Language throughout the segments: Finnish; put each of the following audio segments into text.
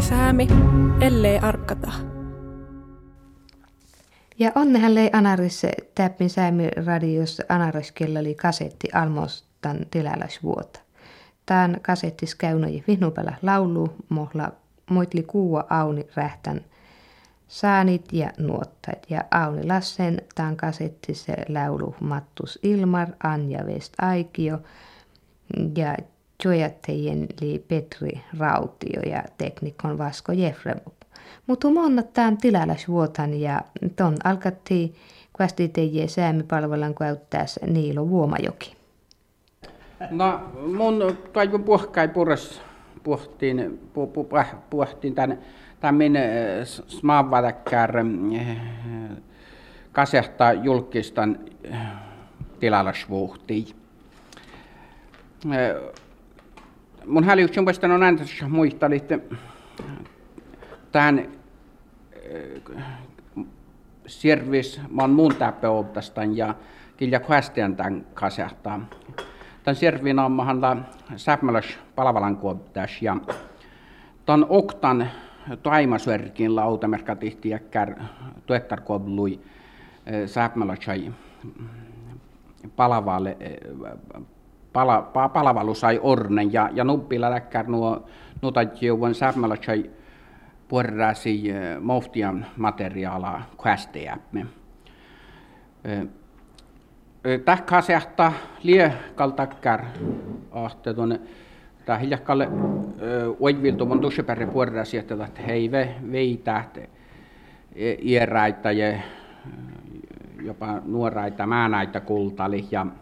säämi, ellei arkata. Ja onnehan lei Anaris täppin säämi radiossa Anariskella oli kasetti almostan tilalasvuota. Tämän kasettis käynnoji vihnupäällä laulu, mohla moitli kuua Auni rähtän saanit ja nuottait. Ja Auni Lassen tämän kasettis laulu Mattus Ilmar, Anja West Aikio ja Jojatejen li Petri Rautio ja teknikon Vasko Jefremov. Mutta monna tämän tilalasvuotan ja ton alkattiin kuasti teijä säämipalvelan käyttäessä Niilo Vuomajoki. No mun toivon puhkai purras puhtiin tämän minun smaavadakkar kasehtaa julkistan tilalasvuohtiin. Mun hälyyksen puolestaan on aina muistali, että tämän servis maan muun täppäoptastan ja kyllä kuästiän tämän kasehtaa. Tämän servin on mahdollista säpmäläs palvelan kuoptas ja tämän oktan taimasverkin lautamerkka tihti jäkkär tuettarkuoblui säpmäläsai palavalu sai ornen ja nuppila läkkär nuo tajjuvan säpmäläsai puolrasi mohtian materiaalaa kuästiämme. Tähkä sehtaa liekaltakkär ahte tuonne tää hiljakkalle oiviltuvon tussepäri puolrasi, että hei veitä iäräitä ja jopa nuoraita määnäitä kultali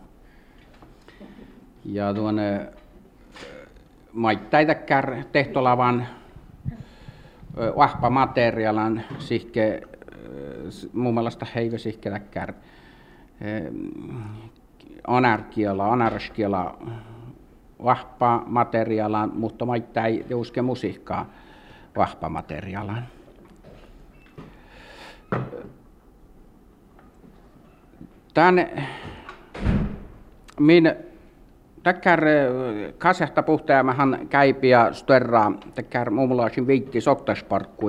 ja tuonne maittaitäkkär tehtolavan vahva materiaalan sihke muun mielestä heive sihkeläkkär anarskiala vahva materiaalan, mutta maittai uske musiikkaa vahva materiaalan. Tän min täkkär kasehta puhtaamahan käipiä störraa täkkär muunlaisin viitti soktasparkku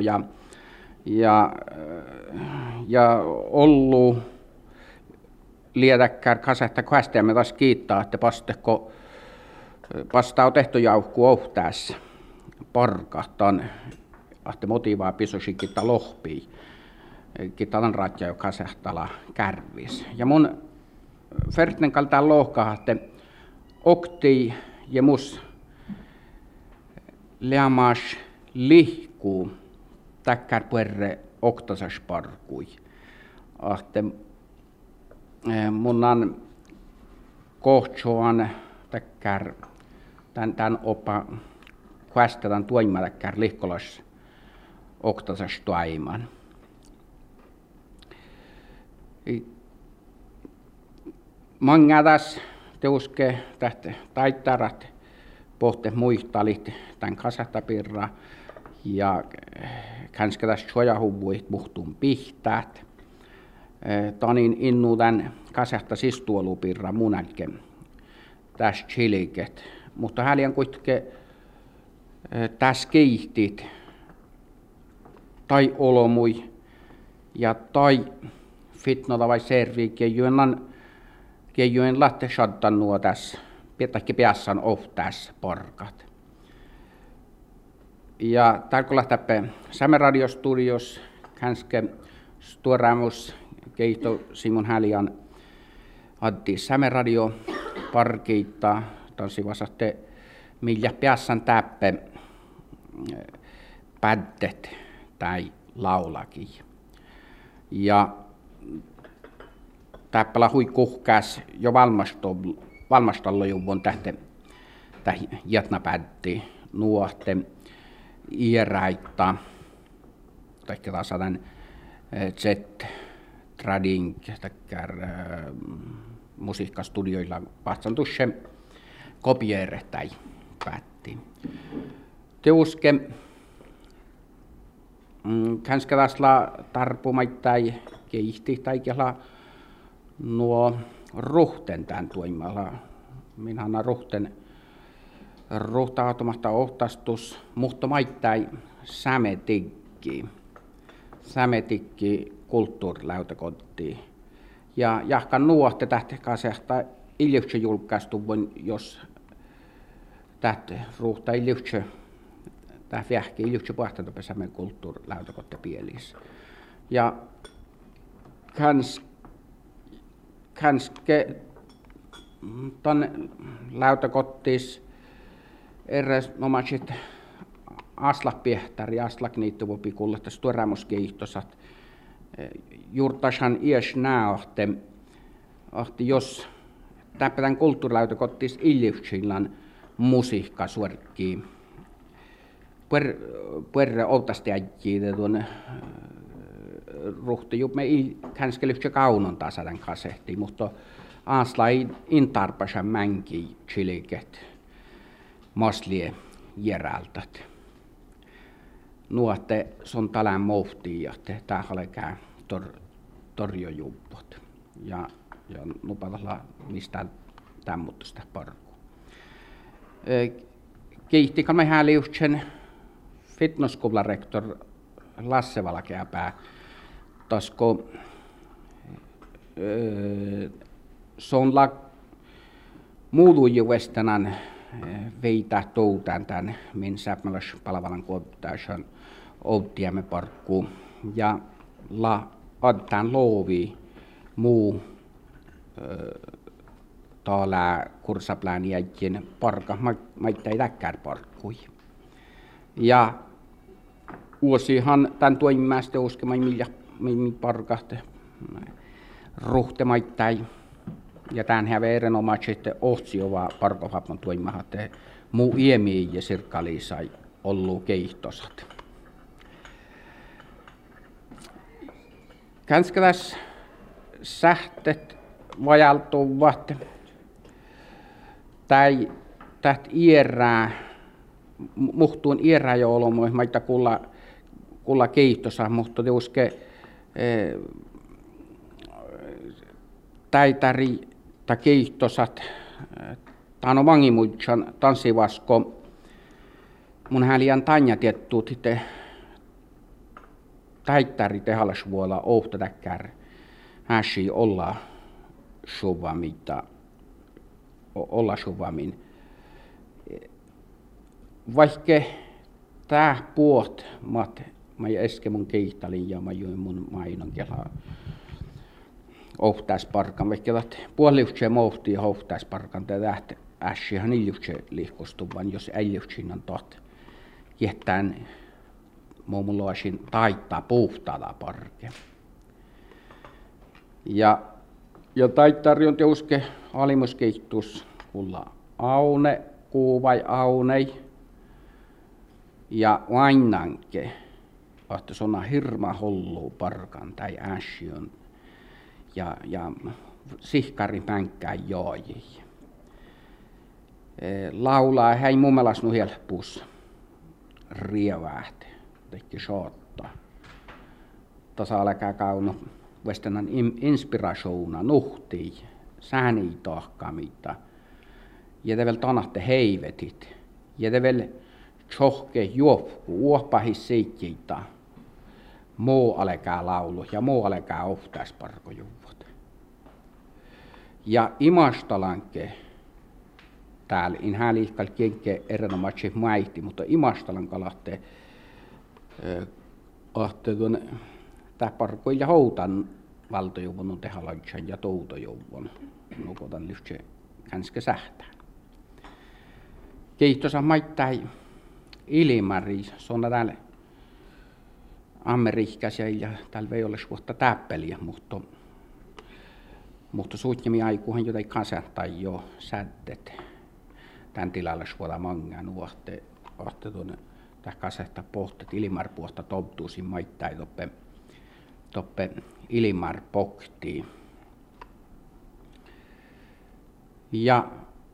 ja ollu liedäkkär kasehta kasehtamme taas kiittää, että pasta on tehty jauhku ohtaessa parkahtan, että motivaa pisosi kitta lohpii, kitta on ratja jo kasehtala kärvis. Ja mun Fertnen kaltaan lohkaa, että okti ja mus leamas lihkuu täkkär puerre oktasas parkui. Ahte munnan kohtsoan täkkär tän opa kuästetän tuima täkkär lihkolas oktasas tuaiman. Många tässä teuske tähte taittarat pohte muistalit tämän kasahtapirra ja kanske tässä suojahuvuit muhtuun pihtäät. Tanin innu tämän kasahta sistuolupirra munalke tässä chiliket, mutta häliän kuitenkin tässä keihtit tai olomui ja tai fitnota vai serviikin Keijoen latte shaddan nuo tässä, piettäkki piassan tässä porkat. Ja tarkolla täppä Sämeradiostudios, kanske stuoramus keito Simon Hälian addi Sämeradio parkiittaa, tansi vasatte millä piassan täppä päddet tai laulakin. Ja täppälä hui kuhkäs jo valmastalla juvon tähte jätnä päddi nuohte iäräitta tai taas tämän Z-trading takkär musiikkastudioilla vahtsan tusse kopieere tai päätti. Teuske kanske tasla tarpumaittai keihti tai kela nuo ruhten tämän tuimalla. Minähän ruhten ruhtautumasta ohtastus, mutta maittai sämetikki kulttuurilautakotiin. Ja jahkan nuotte tähti kasehta iljyhtsä julkaistu, jos tähti ruhta iljyhtsä, tähti vähki iljyhtsä puhtautupä sämen kulttuurilautakotte pielissä. Ja kanske ton lautakottis eräs omasit aslakpiehtari, aslakniittuvupi kullettas tuorämuskeihtosat. Juurtasan ies näohte, jos tämän kulttuurilautokottis iljyhtsillan musiikka suorkkii. Puerre outasti äijkiitä tuon ruhti jup me kanske lyhtsä kaunon tasadan kasehti, mutta asla intarpasa mänki chiliket maslie järältät. Nuotte son talän mohtii ja tää halekää torjojuppot ja nupatalla mistä tämmöistä parku. Kiihtikan me hääliuhtsen fitnessskolan-rektor Lasse Valkeapää, tasko se on muudujuestenan veitä toutaan tämän min säpmäläs palavalan kuottaisen outtiamme parkkuun ja adtaan loovi muu täällä kursaplään jäikin parka maittai täkkär parkkui. Ja vuosihan tämän toimimästä uskemai millä parkahte ruhte maittai. Ja tämän häve erinomaisesti ohtsijova parkohapman toimimahatte muu iemi ja sirkkali sai ollu keihtosat. Känskäläs sähtet vajaltuvat tai täht ierää muhtuun ierää jo olomoih maita kulla keihtosa, mutta teuske täitäri tai keihtosat tano mangimuitsan tanssivasko mun häliän tanja tiettuut hite täittäri tehalasvuola ohta täkkär häsi olla suvamin. Vaikke tää puot mä eske mun keihtalin ja mä join mun mainon kelaa ohtaisparkan, vaikka puoliuhtseen mohti ja ohtaisparkan tätä ässihän iljuhtseen lihkostuvan, jos äijuhtsin on tot. Jättään muumuloisin taittaa puhtaalla parke. Ja taittari on teuske alimuskeittus kulla aune, kuuvai aunei ja vainanke, että se on hirma hollu parkan tai ässion. Ja sihkari pänkkää jooji. Laulaa hei mummelas nu helppus rievähti, tekki soottaa. Tasa alkaa kauno västenan inspirationa nuhtii, sääni tahkamita. Ja te väl tanatte heivetit. Ja te väl tjohke juopku, uopahis seikkiitä. Muu alkaa laulu ja muu alkaa ohtaisparkojuvot. Ja imastalanke, täällä inhää liikkal kenke erinomaisesti maihti, mutta imastalan kalahte tuon tää parkoi ja houtan valtojuvon on tehalaitsan ja toutojuvon. Nukotan lyhtsä känske sähtään. Keihtosa maittai ilimari, se on täällä amerikkaisia ja täällä ei ole vuotta täppeliä, mutta suutjemi aikuhan jotain kasettai jo sättet. Tän tilalla suola mangan uotte tuonne täh kasetta pohtet ilimar puolta toptuusin maittai toppe ilimar poktiin. Ja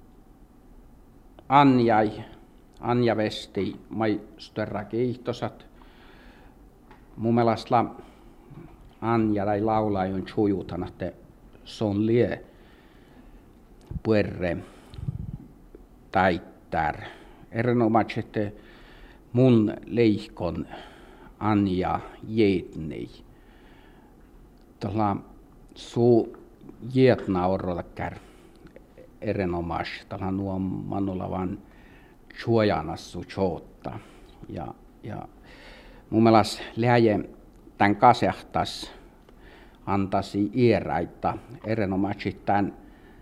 Anja Vesti mai störra kiihtosat. Mun mielestä Anja tai laulaa on sujuutana, että se on lie puerre täittär Erinomaiset mun leihkon Anja Jeetnei. Tuolla suu Jeetnaorolla kär erinomais. Tuolla nuo mannulla vaan suojanassu chotta. Ja mun mielestä lähe tämän kasehtas antasi ieraita erinomaiset tämän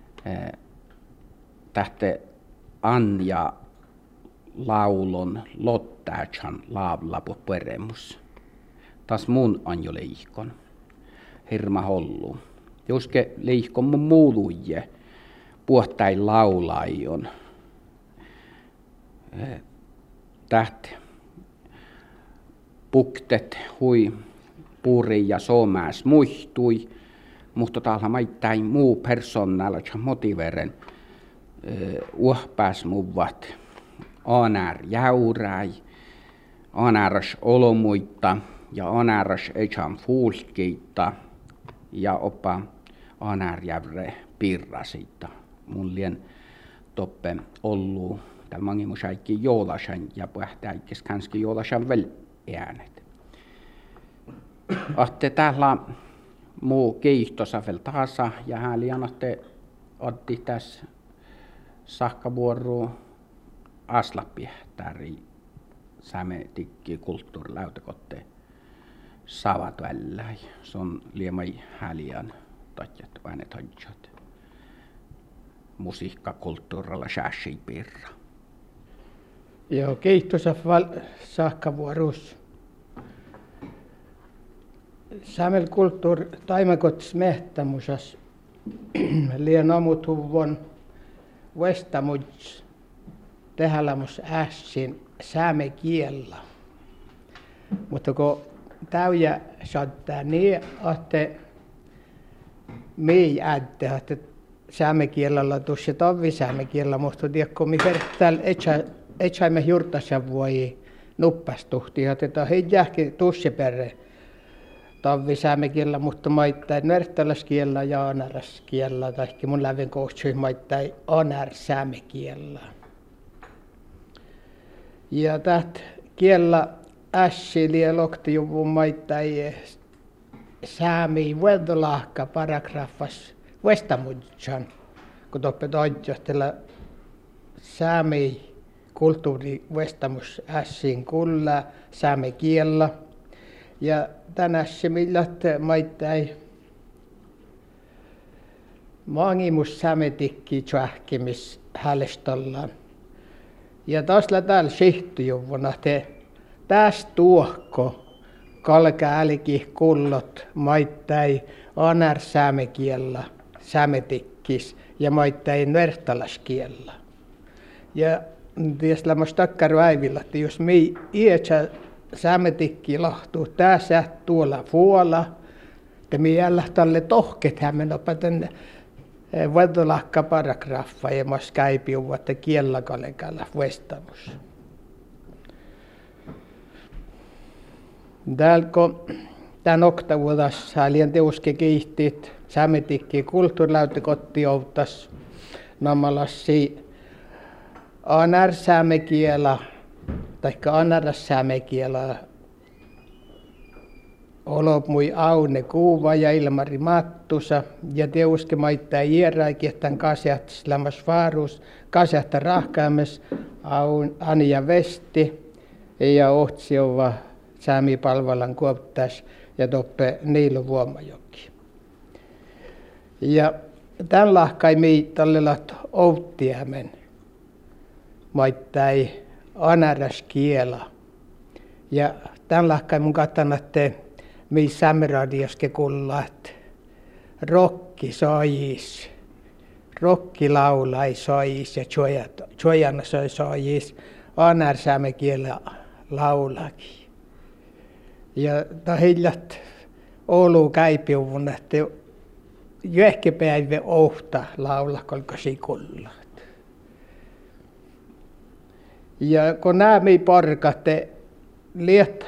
tähte Anja laulon lottäätsän laavlapu peremus. Tas mun Anjo leihkon. Hirma hollu. Juske leihkon mun muuluje puhtain laulaion. Täht puktet hui puuri ja soomääs muistui. Mutta täällä maittain muu persoonalla motiveren uhpääs muvat anär jäuräi, anäräs olomuitta ja anäräs echan fuulkiitta ja oppa anär jävre pirrasitta. Mun lien toppe ollu täällä mangimusaikki joolasan ja pähtäikkis kanski joolasan vel äänet. Ahte täällä muu keihtosa vel taasa ja hän lianatte otti tässä sahkavuoroa aslappihtääri sämetikki kulttuurilautakotte savat välläi. Se on liemai häliän tajat väänet hodjat. Musiikkakulttuurilla sääsi pirra. Joo, keihtosa sahkavuorossa. Saamel kulttuur taimakots mehtämusas lien amutuvon Westamuds tehälämus ässin sääme kiellä. Mutta kun täyjä saattaa niin, että mei ääntä, että sääme kielellä tuossa tovi sääme kiellä, mutta tiedätkö, mi vertäällä etsaimme juurtaisen voi nuppastuhti, että he jääkin tuossa perre tovi sääme kiellä, mutta maittain vertääläskiellä ja anäräskiellä, tai mun läven kohtsui maittain anär sääme kiellä. Ja täht kiellä ässili ja loktijuvun maittain säämi vedolahka paragrafas Westamudjan, kun toppet oikeustella säämi kulttuuri Westamus ässin kulla säämi kiellä. Ja tänässä millat maittain mangimus säämetikki tjahkimis hälestollaan. Ja taas täällä sihtijuvuna te tästä tuohko kalkäälikin kullot maittain anär säämekiellä säämetikkis ja maittain vertalaskiellä. Ja tietysti lämmäs takkaru äivillä, että jos me iätsä säämetikki lahtuu tässä tuolla vuolla, että me jällä tälle tohket hämmen opetan vedolahka paragraffa ja mas käypiuva, että kiellä kalekalla Westamus. Täällä kun tämän oktavuudessa häliän teuske kiihtit säämetikki kulttuurilautakotti outtas namalassi anär säämekielä taikka anäräs säämekielä olop mui Aune Kuuva ja Ilmari Mattusa ja teuske maittain iäräikin tämän kasjahtas lämmäs vaarus kasjahta rahkaames Anja Vesti ja Ohtsjova Säämi-palvelan kuoptas ja toppe Niilo Vuomajoki. Ja tämän lahkai mii tallelat Outtiemen maittain anäräs kiela. Ja tämän lahkai mun katsanatte mii Sämmeradioske kullaat rokki sois, rokki laulai sois ja tjojana sois anär sääme kiela laulaki. Ja tahillat Oulu käypiuvun, että jöhkepäivä ohta laula kolkasi kullaat. Ja kun nämä parkat liet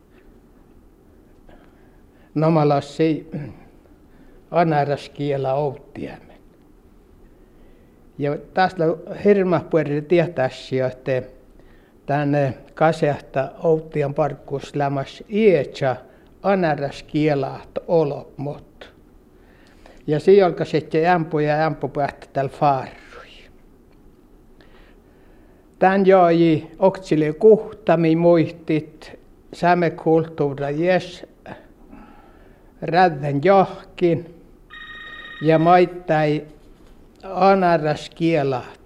namalassi anäräskielä outtiemen. Ja tästä hirma puolella tietäisi, että tänne kasehta Outtian parkkuus lämmäs ietsä anaras kielaht olopmot. Ja siinä alkaa sitten ämpu ja ämpu päästä tällä faarui. Tän joi oksille kuhtami muistit sämekulttuura jes rädden johkin ja maittai anaras kielaht.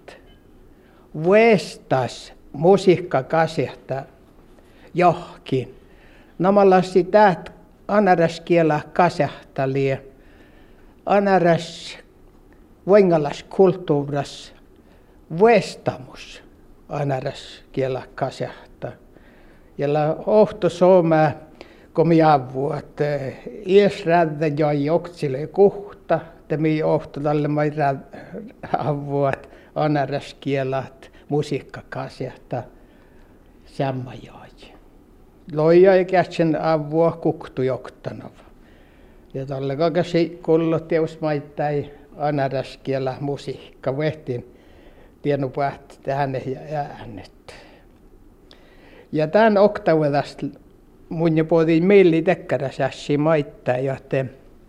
Vestas musiikkakasehta johkin. Namalasi täät anaras kiela kasehtalie. Anaras voingalas kulttuuras vestamus anaras kiela kasehta. Jalla ohto sooma komiavuot iesrädde joi oksille kuhta. Temi ohto tälle mai avuot anaras kielat musiikkakasehta sammajoi. Loija ei kätsen avua kuktu joktanov. Ja tälle kakasi kullot teusmaittai anaras kiela musiikka vehtiin tienupäät tähän ja äänet. Ja tämän oktavedasta mun jo puhutiin meille tekkäräsäsi maittai, joten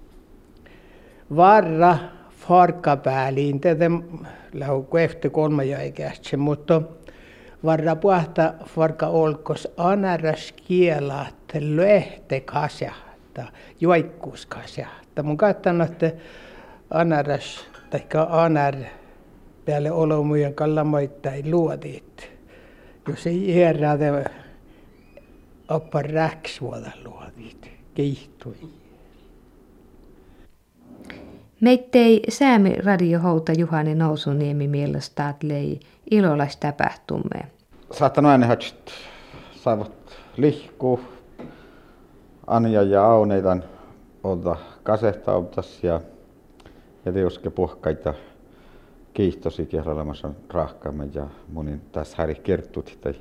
varra farkapääliin tätä lau efter 3 ikäisen, mutta varra puhta farka olkos anaras kielat lehte kasehta, joikkuus kasehta. Mun kattanut, että anaras tai anar päälle olomujen kallamoittai luodit. Jos ei järjätä oppa räksvuoda luodit, kiihtui. Meittei Säämi radiohouta Juhani Nousuniemi mielestä lei ilolaistäpähtumme. Saattanut äänehatsit saavat lihku, Anja ja Auneitan olta kasehtautas ja teuske puhkaita kiihtosi kehlälämässä rahkaamme ja monin tässä häri kertut tai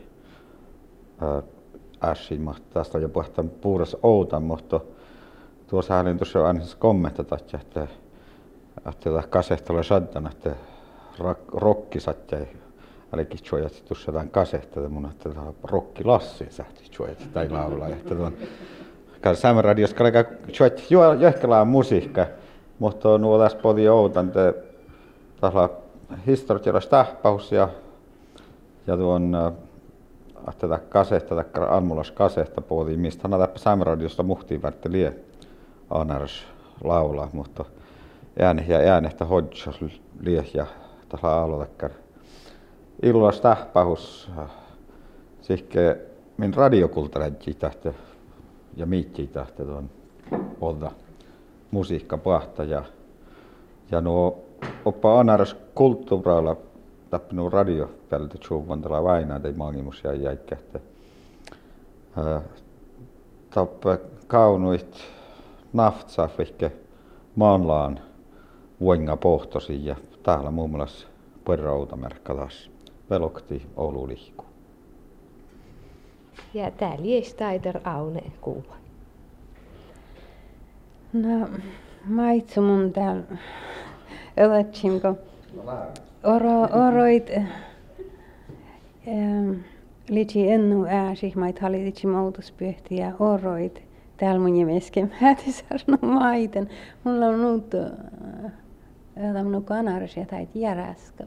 ässin tästä jo puhtaan puuras outan, mutta tuossa hänen tuossa aina kommentata, että kasehtalla saddan, että rokkisat jäi älkki suojat tuossa tämän kasehtaa, mun että rokki lassi sähti suojat tai laulaa, että tuon Säämi radiossa kallega suojat johkelaa musiikka, mutta nuo tässä podi outan, että tällä historiallis tähpäus ja tuon tätä kasehta, tätä almulas kasehta podi, mistä hän täppä Säämi radiosta muhtiin värtti lie anaras laulaa, mutta äänehtä hodjas lie ja tällä aloittakkar. Illas tähpäus sihke min radiokultaräjji tähtä ja miittii tähtä tuon polta musiikka pahta ja nuo oppa anaras kulttuurailla tappinu radio tältä tsuuvantala vainaa tai maagimus ja jäikkähtä. Tappä kaunuit naftsaafihke maanlaan vuenga pohtosi ja täällä muun muassa perrautamerkka taas velokti Oulu lihku. Ja tää liestaider Aune kuuva. No, maitsu mun täällä ölätsimko oroit litsi ennu ääsi, mait hallitsi moutuspyhti ja oroit. Täällä mun jemesken mätisarno maiten. Mulla on nuut tämmönen kanaris ja tait järäskam.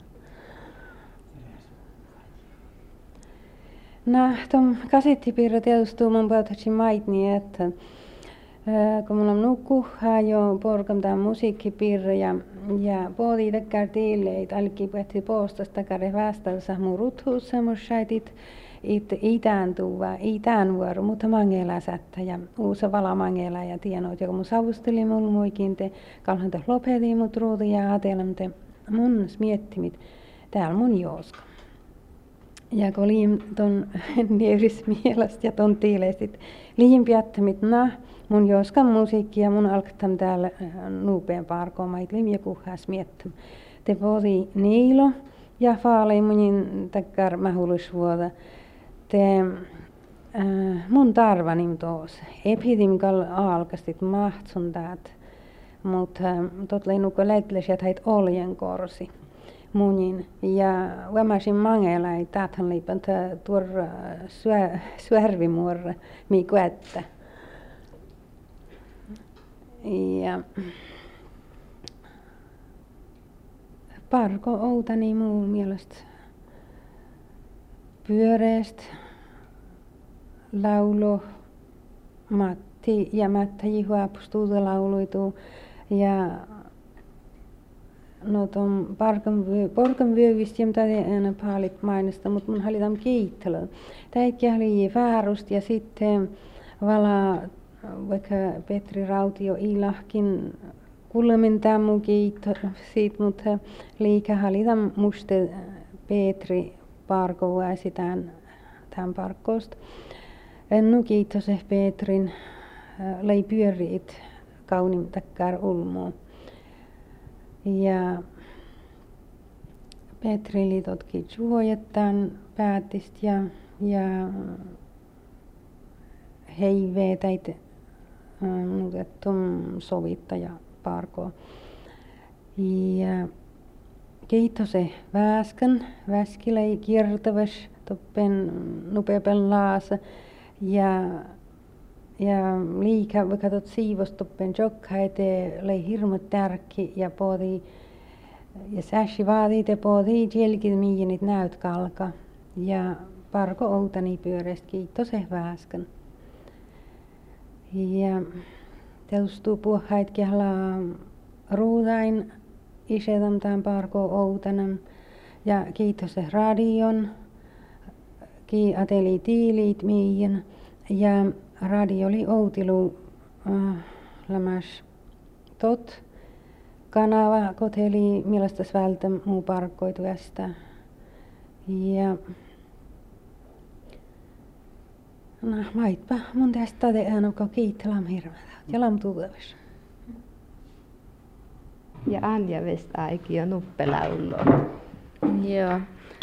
No, tuon kasettipiirro tietysti mun päytätsi mait niin, että kun mulla on nukkuhaa jo porkam tämän musiikkipiirro ja pohtii tekkär tiilleet, alki pähti poostas takare västalsa mun ruthuussa mun shaitit itään vuoro, mutta mangela sättä ja uusa vala mangela ja tienoit, joka mun savusteli mulla muikin te kalhan te lopetin mut ruuti ja ajatellam te mun miettimit täällä mun jooska. Ja kun liim ton neuris mielestä ja ton tiileistit liim piättämit mun jooskan musiikki ja mun alktam täällä nuupeen parkoomait liim ja kuhas miettim. Te podi niilo ja faalei munin takkar mahdollisuutta. Te mun tarvanim toos. Epidim kal alkastit mahtsun täät. Mut tot leinuko läitles ja tait oljen korsi. munin. Ja vämäsin mangela ei tähän liipan tuor syärvimuorre mi kuetta. Ja parko outani muun mielestä pyöreästä laulu Matti ja Mättä Jihuapustuuta lauluituu ja no ton porkan vyövistä ja mitä aina paalit mainosta, mutta mun oli tam kiittely. Täikki oli väärust ja sitten vala vaikka Petri Rautio ilahkin kulmin tämmu kiitto siitä, mutta liikä oli tam muste Petri parkovaisi tämän parkkoosta. Ennu kiitos Petrin lei pyöriit kaunim takkar ulmuun. Ja Petri liitotkin suojattaan päätist ja heivee täitä sovittaja parko. Ja kiitos väskilei kiertäväs toppen nupeapen laasa ja liikaa vaikka tot siivostoppen jokkaite lei hirmu tärkki ja poodi ja säsi vaatii te poodi jälkeen miinit näyt kalka ja parko outani pyöreästä kiitos väskän. Ja teustuu puhait kehla ruudain isetam tämän parko outanam ja kiitos radion ki ateli tiilit miin ja radio oli outilu lämäs tot kanava koteli millaista vältä muu parkkoitu ästä ja no maitpa mun tästä teänukko kiittelam hirveä ja lamtuudavassa. Ja Anja Vestaiki ja nuppelaulu. Joo,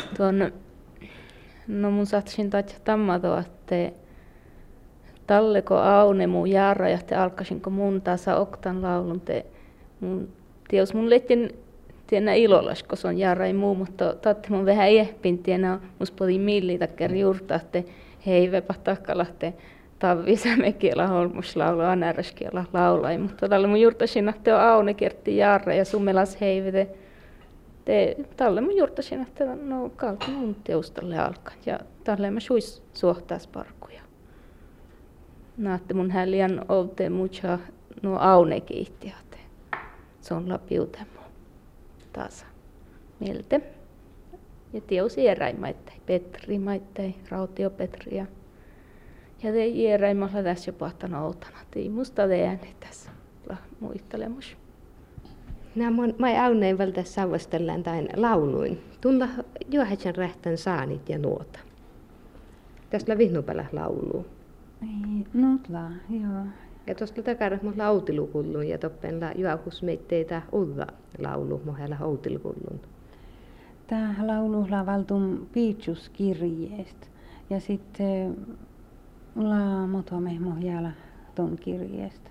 no mun satsin taitja tammatoa, että talleko aune mun jaara ja te alkaisinko mun tasa oktan laulun te mun tios mun lettin tienä ilolas, kun se on jaara ei muu, mutta taatti mun vähän ehpin tienä mus podi millitä kerran juurta, että hei vepa takkalahte tavvisämekielä holmuslaulu anäräskielä laulai, mutta tällä mun juurtasin, että on aune kertti jaara ja summelas heivete. Tälle mun juurtasin, että no kalta mun teustalle alkaa ja tälle mä suis suhtaas parkuja. Naatte mun häliän outeen mucha no aune kiitti, se on lapiutemu taas mielte. Ja tiusi eräimaittai, Petri maittai, Rautio Petri ja te eräimalla tässä jo pahtana outana. Tii musta ääni tässä muistelemus. Mä auneen vältä sauvastellaan tain lauluin. Tulla juohetsen rähtän saanit ja nuota. Tästä vihnupälä lauluu. Nutla, joo. Ja tuosta takana mulla autilukullun ja toppenla juokus meitteitä ulla laulu mohella autilukullun. Tää laululla valtun piitsuskirjeestä ja sitten mulla motome mohjalla ton kirjeestä.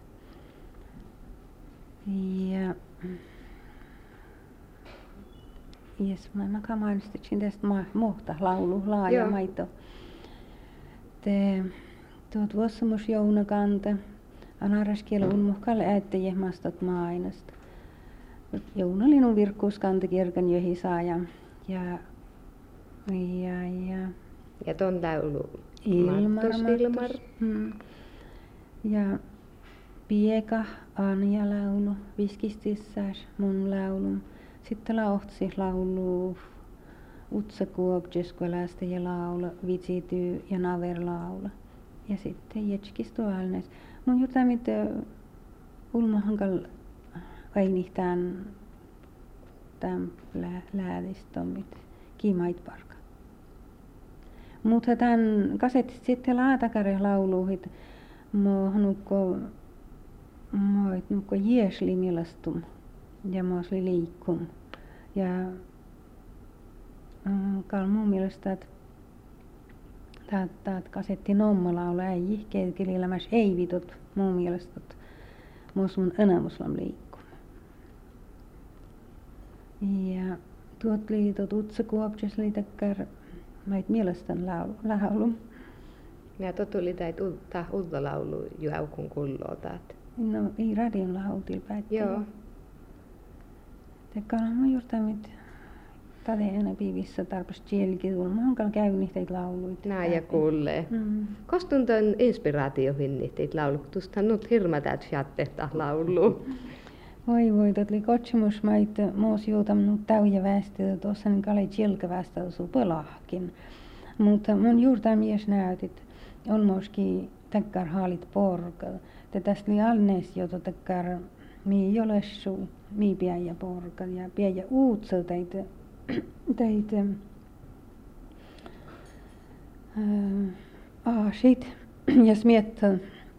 Ja jes, mä mainostin tästä mohta laulu laaja maito. Te tuot vuossamus jounakanta. Anaraskielä unmuhkalle äättäjä mastot mainasta. Jounalinu virkkuuskanta kirkan johisaa ja ton laulu Ilmar. Ja Pieka Anja laulu, Viskistissas mun laulu. Sitten lauhtsi laulu Utsa Kuopjeskuelästä ja laulu Vitsityy ja Naver laulu. Ja sitten Jetskistu Alnes. Mun juurta mitä ulmahankal ainihtään tämän läädistommit kiimait parka. Mutta tämän kasetit sitten laatakare lauluuhit nukko jiesli mielastum ja oli liikkum. Ja kal mun mielestä Täät kasetti nommalaulu ei kelillämäs ei vitut mun mielestä muus mun enamuslam liikkum. Ja Tuot liitot utsakuopjes liitakkar mait mielestän laulu. Ja tuli täitä uutta laulu juhaukun kulloa taat. No ei radion lautil päätti. Joo. Tekkaan mun juurtamit tade enää piivissä tarpeeksi kielikin tullut. Mä oon käynyt teitä lauluita. Nää ja kuulee. Kostun ton inspiraatioihin teitä laulu. Tuosta nyt hirmätät jattehta laulu. Voi, totli kotsumus maita moos juutamnut täyjä väestöä tuossa niin kale kielkä väestöä suu pelahkin. Mutta mun juurta mies näytit on myöskin takkar haalit porkal. Te tästä li alnees jo takkar mii jolessu, mii piäjä porkal ja piäjä uutsa teitä aasit ja smiettä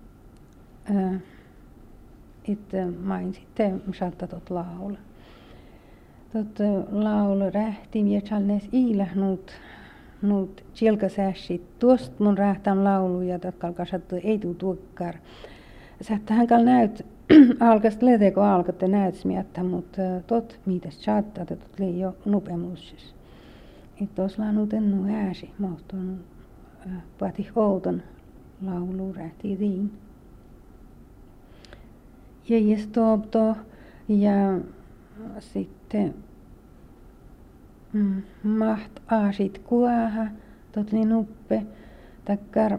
että main sitten saattaa tot laula. Tot laulu rähti vietsalnes iilähnut nuut chielkasässit. Tuost mun rähtän laulu ja tatkal kasattu ei tuu tuokkar. Sättähän kal näyt alkast leteko alkatte näyt smiettä, mutta tot mitäs saattaa, että tot lii jo nupemussis. Et tos laanut ennu ääsi, mohtuun paati outon laulu rähti tiin. Ja stopto ja sitten maht aasit kuaha totli nuppe takkar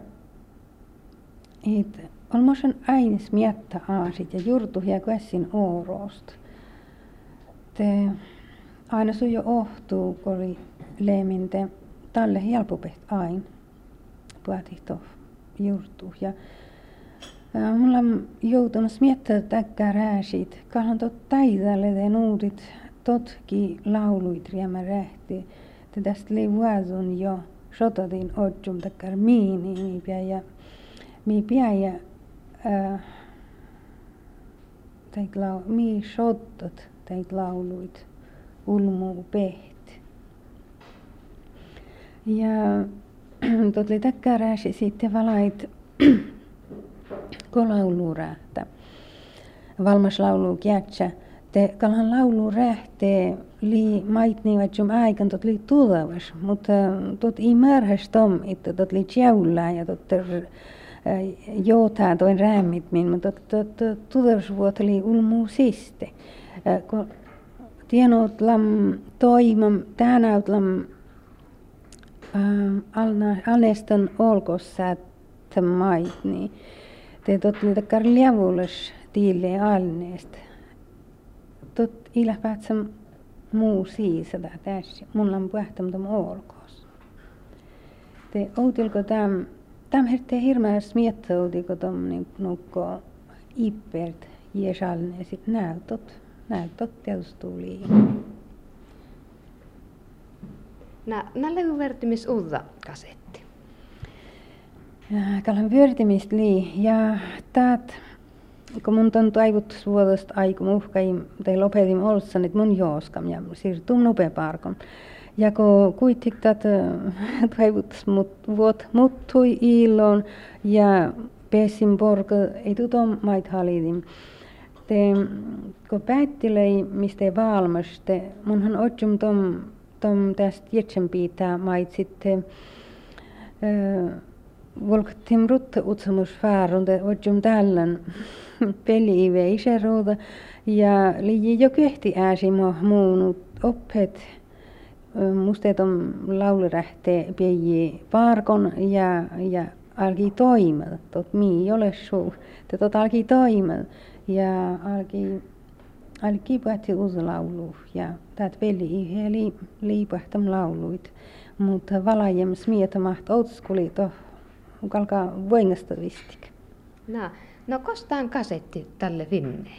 et olmosen aines miettä aasit ja jurtuhia kässin oorost. Te aina sun jo ohtuu kori leeminte talle helpopeht ain puhutihto jurtuh ja mulla on joutunut miettimään täkkää rääsit. Kahan tot täitälle te nuudit totki lauluit riemä rähti. Te tästä li vuosun jo sotatin otsum takkar miini mi piäjä mi sotat teit lauluit ulmuu peht. Ja totli takkää rääsi sitten valait laulu rähtä. Valmas laulu kiätsä. Te kalhan laulu rähtee li maitnivat jom aikan tot li tulevas, mutta tot i märhäs tom, että tot li tjäullää ja tot joutaa toin räämmit min, mutta tot tulevas vuotta li ulmuu siste. Kun tienot lam toimam, täänäut lam alneston olkossa maitni. Te tot li takkar liavulas tiille alneest. Tot ila päätsam muu siisada tässä. Mulla on puhtam tom olkoos. Te outilko täm herttee hirveäs miettoutiko tom nukko ippert jeesalneesit näytot teostuu liian. Nä levyvertimis uutta kasetti. Kallan vyörtimistä lii ja täät kun mun on taivut vuodosta aiku muhkaim tai lopetin olssan et mun jooskam ja siirtum nopeaparkon. Ja kun kuitenkin tätä taivut muttui ilon ja pesin porka ei tutom mait halidim. Te kun päättilei mistä valmas te munhan otsum tom tästä jetsen pitää mait sitten volkattim rutta utsamusfäärun te otsum tällän peli ive iseruuta ja liji jo kyhti ääsimo muunut oppet musteet on laulurähtee pieji parkon ja alki toimel tot mii ole suu te tot alki toimel ja alki päätti uusi laulu ja täät peli ive liipahtam lauluit mutta valajem smietamaht outskuli toh kalkaa voingastavistik. No kostaan kasetti tälle Vinneen?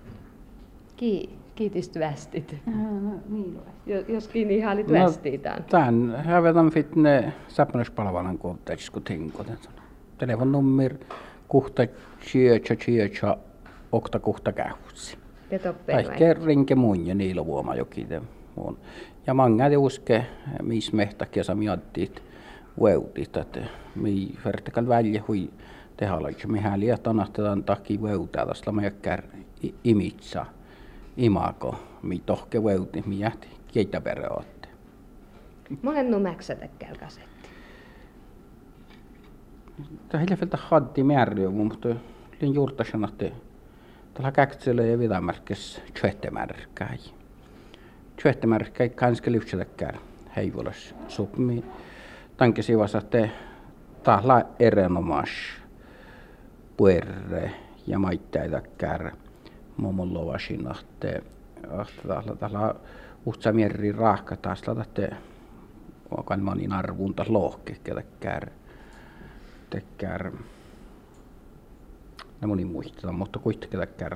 Kiitos västit. Jos kiinni halit västiitään. Tän hävetän fitne säpännyspalvelan kohteeksi kun tinkot. Telefonnummer kuhta tsiötsä okta kuhta kähutsi. Tai rinke mun ja niillä vuoma jokin. Ja manga uske mis mehtäkin sa miettit veutit että mi vertikal välja hui tehalaitse mihän lietanahtetaan takia veutaa tästä mä jäkkär imitsa imago mi tohke veuti mi jähti keittäpere ootte. Monen numäksä täkkääl kasetti? Tämä hiljalta haddi määriä, mutta olin juurta sanotte, tällä käktsellä ja vidamärkes tjöhtemärkkäi. Tjöhtemärkkäi kanske lyhtsätäkkään heivolas sopmi. Tankesi vasatte tahla erinomas puerre ja maittaitäkkään momollovasinatte. Tahla uhtsa mierri raahka taas latatte okan manin arvuunta lohkehketäkkään. Tekkär ne moni muistaa, mutta kuitenkin tekkär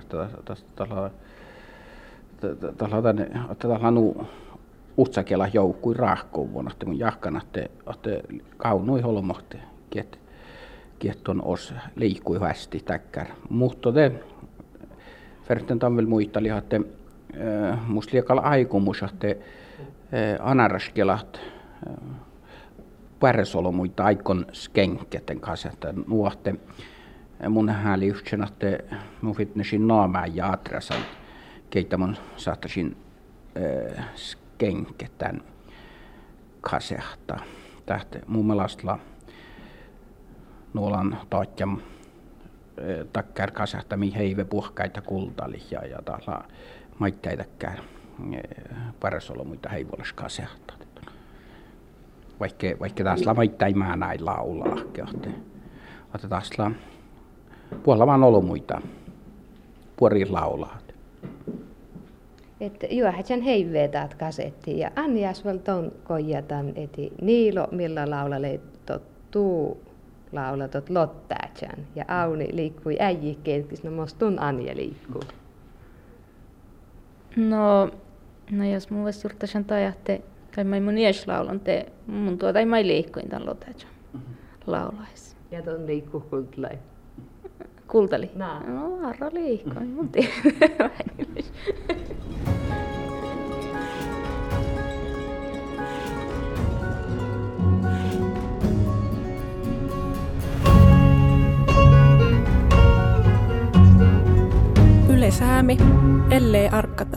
tällä nu utsakela joukkui rahkoon vuonna, että mun jahkana te kaunui holmohti kietton os liikkui västi tekkär. Mutta te verten tamvel muistali hatte musta liekalla aikomus hatte anaraskelat päresolomuita aikon skenketten kanssa, että nuohte mun hääli yhteen, että mun fitnessin naamään ja atrasan, keitä mun saattaisin skenketten kasehta. Tähtä mun mielestä nuolan taatjam takkär kasehta, mihin heive puhkaita kultali ja tällä maitteitäkään päresolomuita heivolas kasehta. Vaikka taas lamaittai mä näin laulaa, että taas puolella vaan ollut muita puorin laulaa. Että juohätsän heiveetaat kasetti ja anjas vel ton kojatan eti niilo millä laulalle tuu laulatot lottäätsän ja Auni liikkui äijikkeetkis, no mostun Anja liikkuu. No jos mun vois juurtasen tajatte tai mä mun laulan te mun tuota ei mä liikkuin tän lotajan laulais. Ja ton liikkuu kultlai. Kultali? Naa. No arra liikkuin, mun tiedä. Yle Säämi, ellei arkata.